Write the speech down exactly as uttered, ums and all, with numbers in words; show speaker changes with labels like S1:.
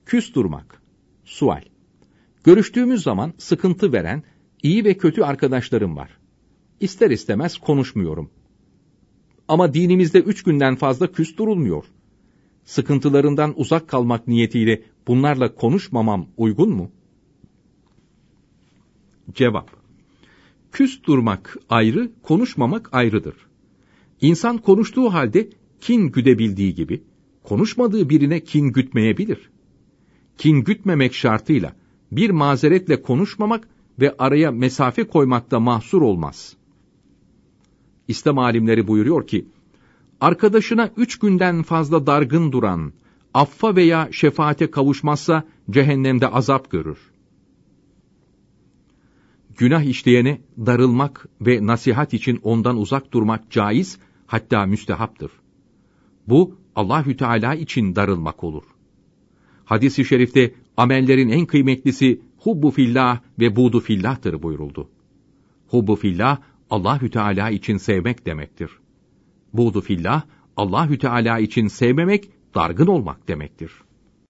S1: Küs durmak. Sual. Görüştüğümüz zaman sıkıntı veren iyi ve kötü arkadaşlarım var. İster istemez konuşmuyorum. Ama dinimizde üç günden fazla küs durulmuyor. Sıkıntılarından uzak kalmak niyetiyle bunlarla konuşmamam uygun mu? Cevap. Küs durmak ayrı, konuşmamak ayrıdır. İnsan konuştuğu halde kin güdebildiği gibi, konuşmadığı birine kin gütmeyebilir. Kin gütmemek şartıyla bir mazeretle konuşmamak ve araya mesafe koymakta mahsur olmaz. İslam alimleri buyuruyor ki, arkadaşına üç günden fazla dargın duran, affa veya şefaate kavuşmazsa cehennemde azap görür. Günah işleyene darılmak ve nasihat için ondan uzak durmak caiz, hatta müstehaptır. Bu Allahü Teala için darılmak olur. Hadis-i şerifte amellerin en kıymetlisi hubbu fillah ve buğdu fillah'tır buyuruldu. Hubbu fillah Allahü Teala için sevmek demektir. Buğdu fillah Allahü Teala için sevmemek, dargın olmak demektir.